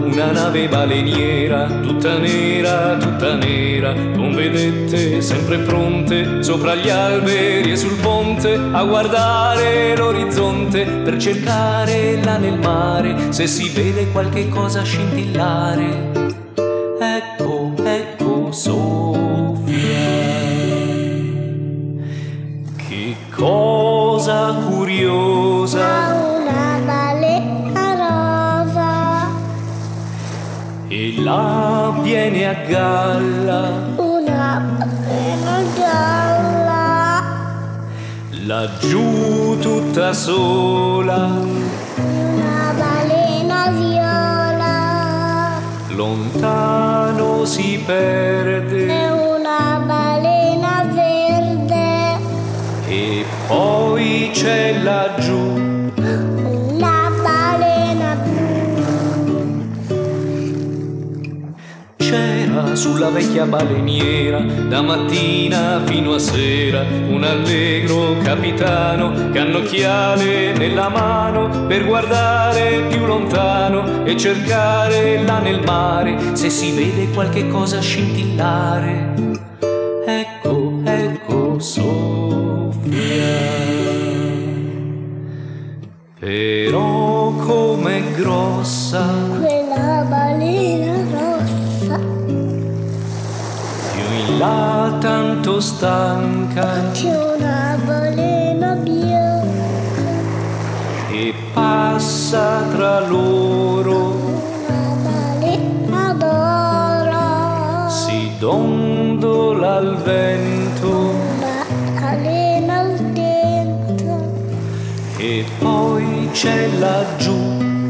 una nave baleniera, tutta nera, con vedette sempre pronte, sopra gli alberi e sul ponte, a guardare l'orizzonte, per cercare là nel mare, se si vede qualche cosa scintillare. Ecco, ecco Sofia, che cosa curiosa, una balena rosa, e là viene a galla, una balena gialla, laggiù tutta sola, una balena viola, lontano si perde, è una balena verde, e poi c'è laggiù una balena blu. C'era sulla vecchia baleniera, da mattina fino a sera, un allegro capitano, cannocchiale nella mano, per guardare più lontano e cercare là nel mare, se si vede qualche cosa scintillare. Ecco, ecco Sofia, però com'è grossa, Quella balena rossa, più in là tanto stanca, c'è una balena bianca, e passa tra loro, una balena d'oro, si dondola al vento, una balena al dentro, e poi c'è laggiù